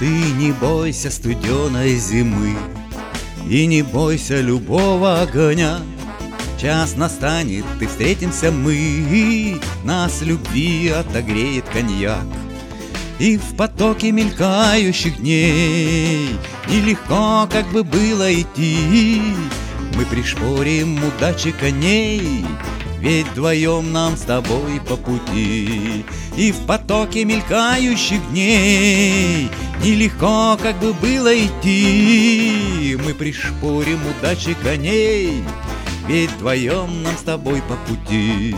Ты не бойся студеной зимы и не бойся любого огня. Час настанет, и встретимся мы, нас любви отогреет коньяк. И в потоке мелькающих дней нелегко, как бы было идти. Мы пришпорим удачи коней, ведь вдвоем нам с тобой по пути. И в потоке мелькающих дней нелегко, как бы было идти. Мы пришпорим удачи коней, ведь вдвоем нам с тобой по пути.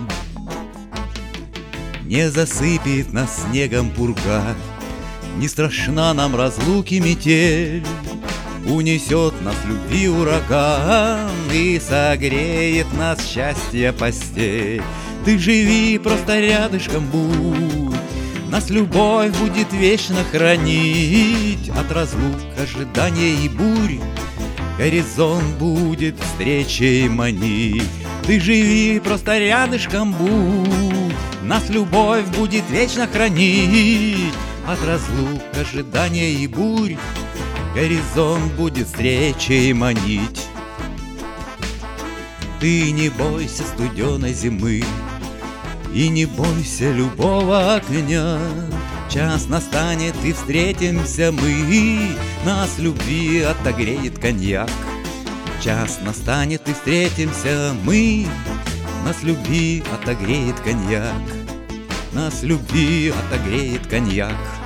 Не засыпет нас снегом пурга, не страшна нам разлуки метель. Унесет нас любви ураган и согреет нас счастье постель. Ты живи, просто рядышком будь, нас любовь будет вечно хранить. От разлук, ожидания и бурь горизонт будет встречей манить. Ты живи, просто рядышком будь, нас любовь будет вечно хранить. От разлук, ожидания и бурь горизонт будет встречей манить. Ты не бойся студеной зимы и не бойся любого огня. Час настанет, и встретимся мы, нас любви отогреет коньяк. Час настанет, и встретимся мы, нас любви отогреет коньяк. Нас любви отогреет коньяк.